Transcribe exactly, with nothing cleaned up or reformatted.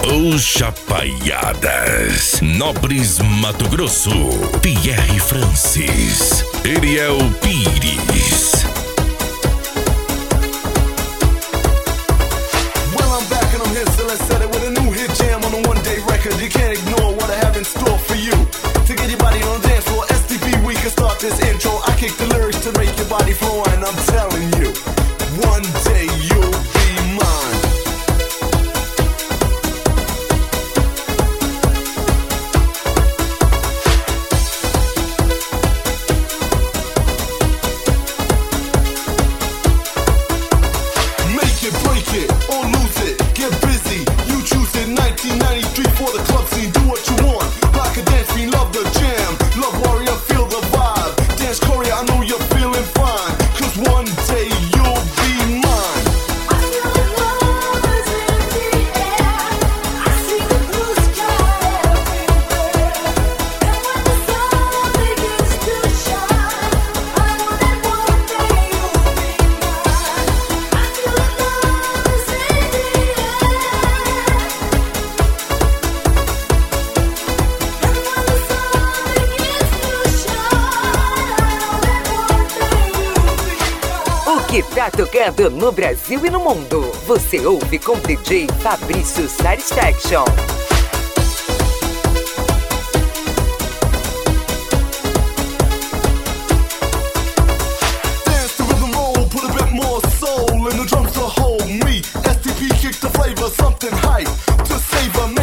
Os Chapaiadas, Nobres Mato Grosso, Pierre Francis, Ariel Pires. Well, I'm back and I'm here, so let's set it with a new hit jam on a one-day record. You can't ignore what I have in store for you. To get your body on the dance floor, S T P, we can start this intro. I kick the lyrics to make your body flow, and I'm telling you, one day you'll be mine. Make it, break it, or lose it, get busy, you choose it. Nineteen ninety-three for the club scene, do what you want. Like a dance fiend, love the jam, love warrior, feel the vibe. Dance Korea, I know you're feeling fine, cause one day you'll be mine. I feel the love is in the air. I see the blue sky everywhere. And when the sun begins to shine, I know that one day you'll be mine. I feel the love is in the air. And when the sun begins to shine, I know that one day you'll be mine. O que tá tocando no Brasil e no mundo, você ouve com D J Fabrício Satisfaction. Dance the rhythm roll, put a bit more soul in the drums to hold me. S T P kick the flavor, something hype to savor me.